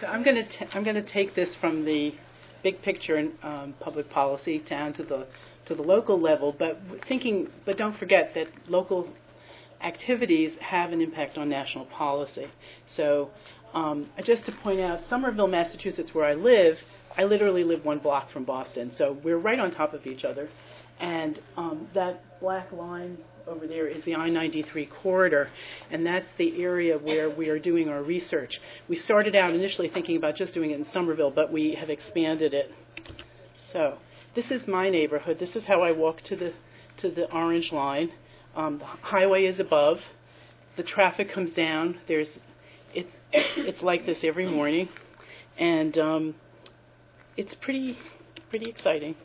So I'm going to take this from the big picture in public policy down to the local level, but don't forget that local activities have an impact on national policy. So just to point out, Somerville, Massachusetts, where I literally live 1 block from Boston, so we're right on top of each other. And that black line over there is the I-93 corridor, and that's the area where we are doing our research. We started out initially thinking about just doing it in Somerville, but we have expanded it. So this is my neighborhood. This is how I walk to the orange line. The highway is above. The traffic comes down. It's like this every morning, and it's pretty exciting.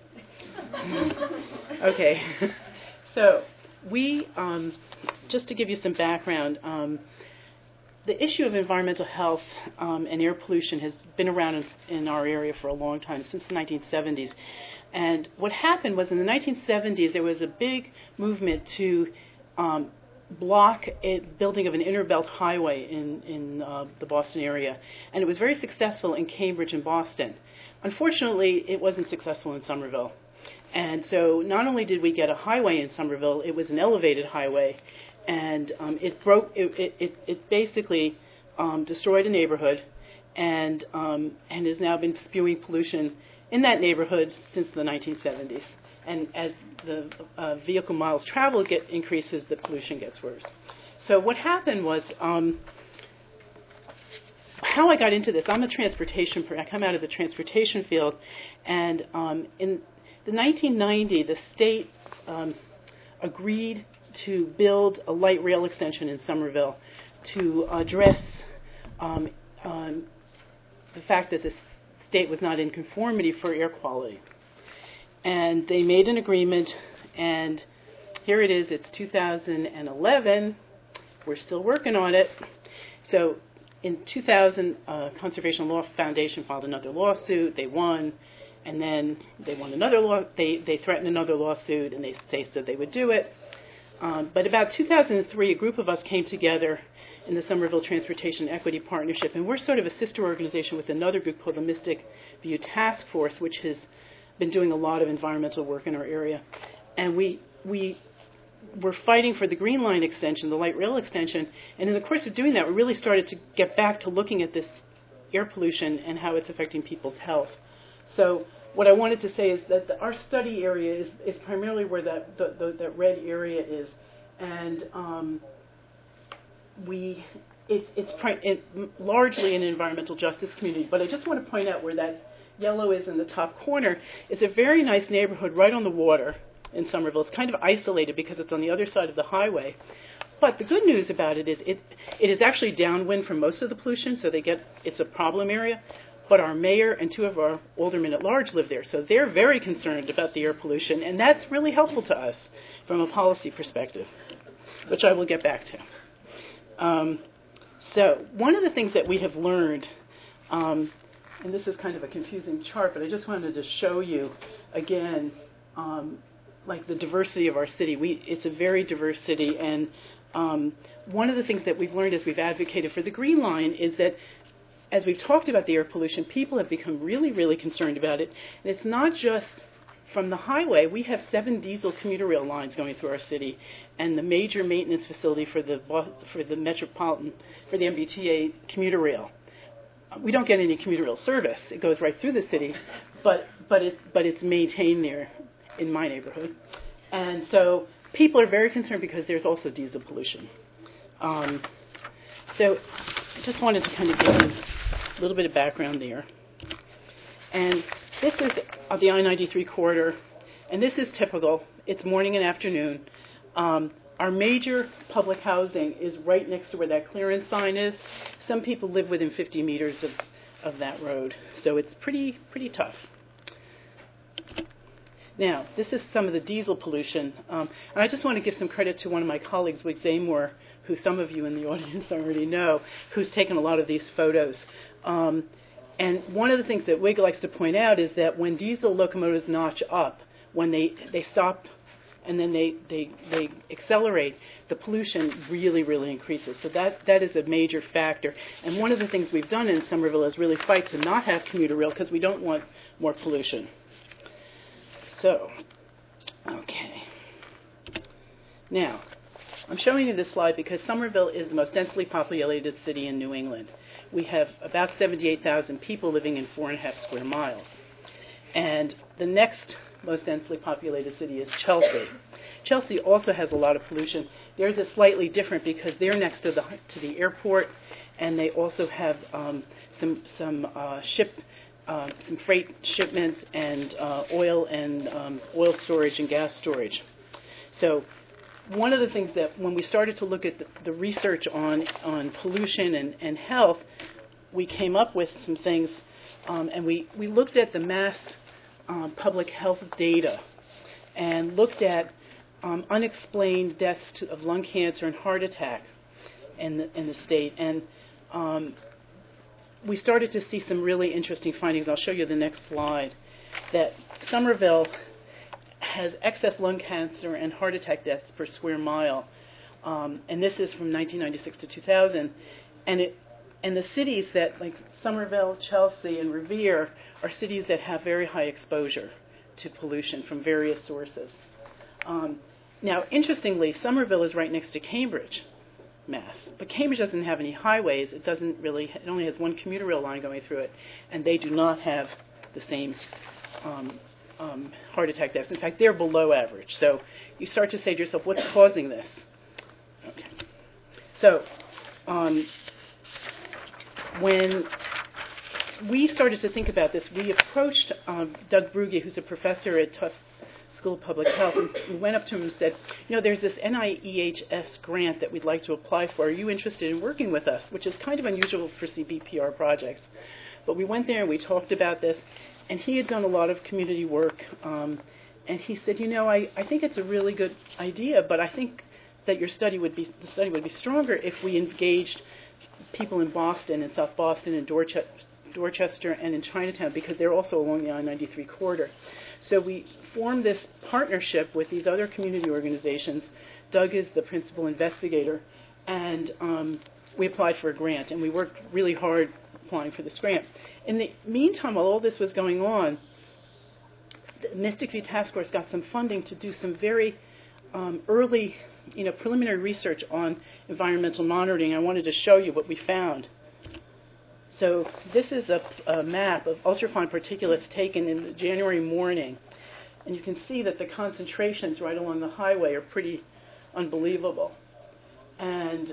Okay, so we just to give you some background, the issue of environmental health and air pollution has been around in our area for a long time, since the 1970s. And what happened was in the 1970s there was a big movement to block a building of an inner belt highway in the Boston area, and it was very successful in Cambridge and Boston. Unfortunately, it wasn't successful in Somerville. And so not only did we get a highway in Somerville, it was an elevated highway, and it basically destroyed a neighborhood and has now been spewing pollution in that neighborhood since the 1970s. And as the vehicle miles traveled increases, the pollution gets worse. So what happened was, how I got into this, I come out of the transportation field, and in the 1990, the state agreed to build a light rail extension in Somerville to address the fact that the state was not in conformity for air quality. And they made an agreement, and here it is. It's 2011. We're still working on it. So in 2000, Conservation Law Foundation filed another lawsuit. They won. And then they won another law. They threatened another lawsuit, and they said they would do it. But about 2003, a group of us came together in the Somerville Transportation Equity Partnership, and we're sort of a sister organization with another group called the Mystic View Task Force, which has been doing a lot of environmental work in our area. And we were fighting for the Green Line extension, the light rail extension, and in the course of doing that, we really started to get back to looking at this air pollution and how it's affecting people's health. So what I wanted to say is that our study area is primarily where that red area is, and it's largely an environmental justice community. But I just want to point out where that yellow is in the top corner. It's a very nice neighborhood right on the water in Somerville. It's kind of isolated because it's on the other side of the highway. But the good news about it is it is actually downwind from most of the pollution, so it's a problem area. But our mayor and 2 of our aldermen at large live there, so they're very concerned about the air pollution, and that's really helpful to us from a policy perspective, which I will get back to. So one of the things that we have learned, and this is kind of a confusing chart, but I just wanted to show you again, like the diversity of our city. It's a very diverse city, and one of the things that we've learned as we've advocated for the Green Line is that as we've talked about the air pollution, people have become really, really concerned about it. And it's not just from the highway. We have 7 diesel commuter rail lines going through our city, and the major maintenance facility for the MBTA commuter rail. We don't get any commuter rail service. It goes right through the city, but it's maintained there in my neighborhood. And so people are very concerned because there's also diesel pollution. So I just wanted to kind of give you a little bit of background there. And this is the I-93 corridor, and this is typical. It's morning and afternoon. Our major public housing is right next to where that clearance sign is. Some people live within 50 meters of that road, so it's pretty tough. Now, this is some of the diesel pollution, and I just want to give some credit to one of my colleagues, Wig Zamor, who some of you in the audience already know, who's taken a lot of these photos. And one of the things that Wig likes to point out is that when diesel locomotives notch up, when they stop and then they accelerate, the pollution really, really increases. So that is a major factor. And one of the things we've done in Somerville is really fight to not have commuter rail because we don't want more pollution. So, okay. Now, I'm showing you this slide because Somerville is the most densely populated city in New England. We have about 78,000 people living in 4.5 square miles. And the next most densely populated city is Chelsea. Chelsea also has a lot of pollution. Theirs is slightly different because they're next to the airport, and they also have some freight shipments and oil storage and gas storage. So one of the things that when we started to look at the research on pollution and health, we came up with some things, and we looked at the Mass public health data and looked at unexplained deaths of lung cancer and heart attacks in the state. And we started to see some really interesting findings. I'll show you the next slide. That Somerville has excess lung cancer and heart attack deaths per square mile, and this is from 1996 to 2000. And the cities that, like Somerville, Chelsea, and Revere, are cities that have very high exposure to pollution from various sources. Now, interestingly, Somerville is right next to Cambridge, Mass, but Cambridge doesn't have any highways. It only has one commuter rail line going through it, and they do not have the same heart attack deaths. In fact, they're below average. So you start to say to yourself, what's causing this? Okay. So when we started to think about this, we approached Doug Brugge, who's a professor at Tufts School of Public Health, and we went up to him and said, there's this NIEHS grant that we'd like to apply for. Are you interested in working with us? Which is kind of unusual for CBPR projects. But we went there and we talked about this, and he had done a lot of community work, and he said, I think it's a really good idea, but I think that the study would be stronger if we engaged people in Boston, in South Boston, in Dorchester, and in Chinatown, because they're also along the I-93 corridor. So we formed this partnership with these other community organizations. Doug is the principal investigator, and we applied for a grant, and we worked really hard applying for this grant. In the meantime, while all this was going on, the Mystic View Task Force got some funding to do some very early, preliminary research on environmental monitoring. I wanted to show you what we found. So this is a map of ultrafine particulates taken in the January morning, and you can see that the concentrations right along the highway are pretty unbelievable. And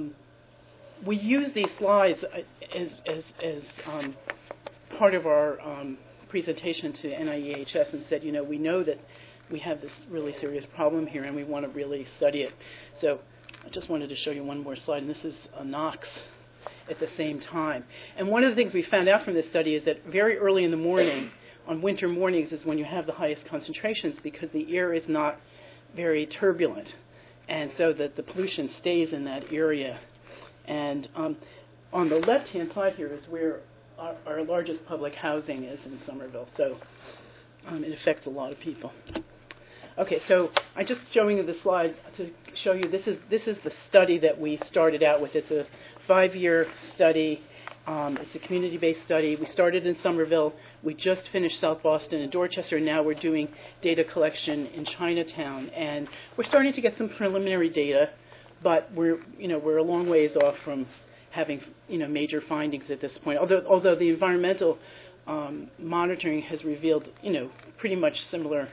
we use these slides as part of our presentation to NIEHS and said, we know that we have this really serious problem here and we want to really study it. So I just wanted to show you one more slide, and this is NOx at the same time. And one of the things we found out from this study is that very early in the morning, on winter mornings, is when you have the highest concentrations because the air is not very turbulent, and so that the pollution stays in that area. And on the left-hand side here is where our largest public housing is in Somerville, so it affects a lot of people. Okay, so I'm just showing you the slide to show you this is the study that we started out with. It's a 5-year study. It's a community-based study. We started in Somerville. We just finished South Boston and Dorchester. Now we're doing data collection in Chinatown, and we're starting to get some preliminary data, but we're a long ways off from having major findings at this point. Although the environmental monitoring has revealed pretty much similar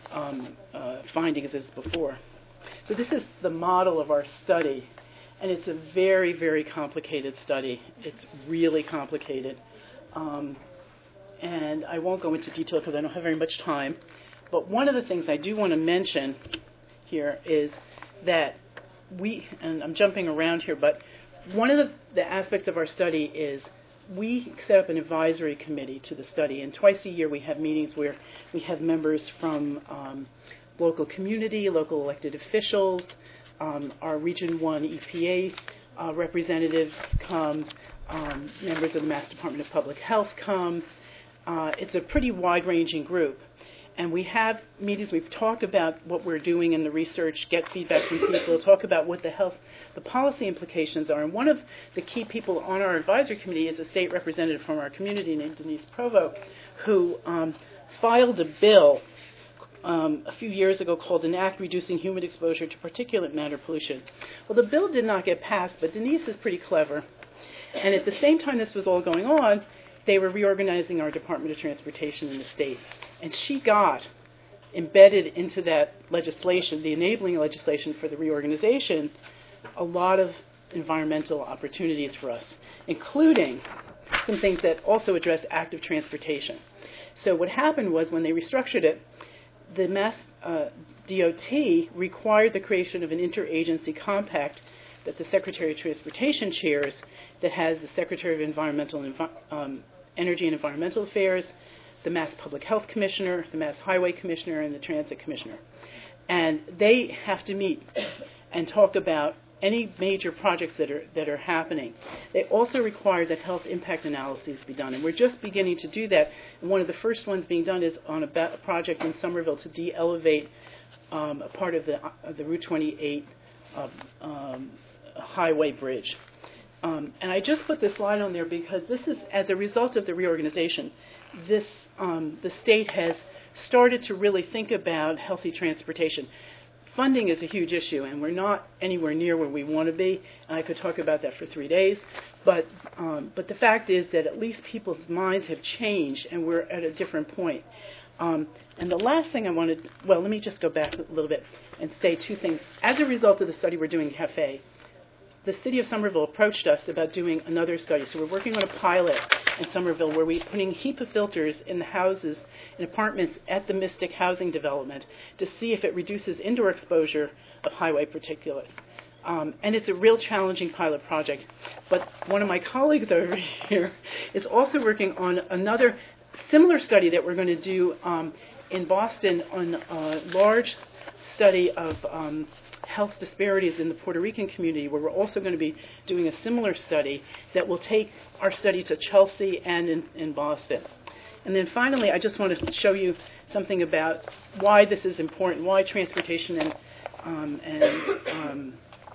findings as before. So this is the model of our study, and it's a very, very complicated study. It's really complicated, and I won't go into detail because I don't have very much time. But one of the things I do want to mention here is that and I'm jumping around here, but one of the aspects of our study is we set up an advisory committee to the study, and twice a year we have meetings where we have members from local community, local elected officials, our Region 1 EPA representatives come, members of the Mass Department of Public Health come. It's a pretty wide-ranging group. And we have meetings, we've talked about what we're doing in the research, get feedback from people, talk about what the policy implications are. And one of the key people on our advisory committee is a state representative from our community named Denise Provo, who filed a bill a few years ago called an Act Reducing Human Exposure to Particulate Matter Pollution. Well, the bill did not get passed, but Denise is pretty clever. And at the same time this was all going on, they were reorganizing our Department of Transportation in the state. And she got embedded into that legislation, the enabling legislation for the reorganization, a lot of environmental opportunities for us, including some things that also address active transportation. So what happened was when they restructured it, the Mass DOT required the creation of an interagency compact that the Secretary of Transportation chairs that has the Secretary of Energy and Environmental Affairs, the Mass Public Health Commissioner, the Mass Highway Commissioner, and the Transit Commissioner. And they have to meet and talk about any major projects that are happening. They also require that health impact analyses be done, and we're just beginning to do that. And one of the first ones being done is on a project in Somerville to de-elevate a part of the Route 28 highway bridge. And I just put this slide on there because this is, as a result of the reorganization, the state has started to really think about healthy transportation. Funding is a huge issue, and we're not anywhere near where we want to be. And I could talk about that for 3 days, but the fact is that at least people's minds have changed, and we're at a different point. And the last thing I wanted, well, let me just go back a little bit and say 2 things. As a result of the study we're doing at CAFE, the city of Somerville approached us about doing another study. So we're working on a pilot in Somerville where we're putting HEPA filters in the houses and apartments at the Mystic housing development to see if it reduces indoor exposure of highway particulates. And it's a real challenging pilot project. But one of my colleagues over here is also working on another similar study that we're going to do in Boston on a large study of health disparities in the Puerto Rican community, where we're also going to be doing a similar study that will take our study to Chelsea and in Boston. And then finally, I just want to show you something about why this is important, why transportation and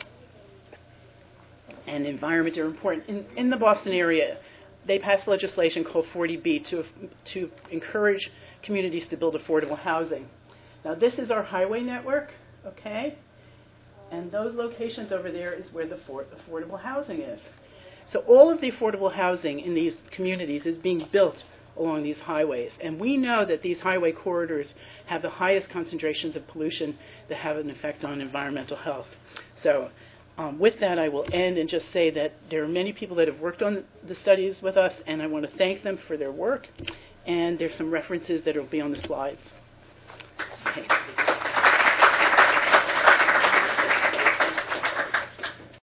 environment are important. In the Boston area, they passed legislation called 40B to encourage communities to build affordable housing. Now, this is our highway network, okay? And those locations over there is where the affordable housing is. So all of the affordable housing in these communities is being built along these highways. And we know that these highway corridors have the highest concentrations of pollution that have an effect on environmental health. So with that, I will end and just say that there are many people that have worked on the studies with us, and I want to thank them for their work. And there's some references that will be on the slides. Okay.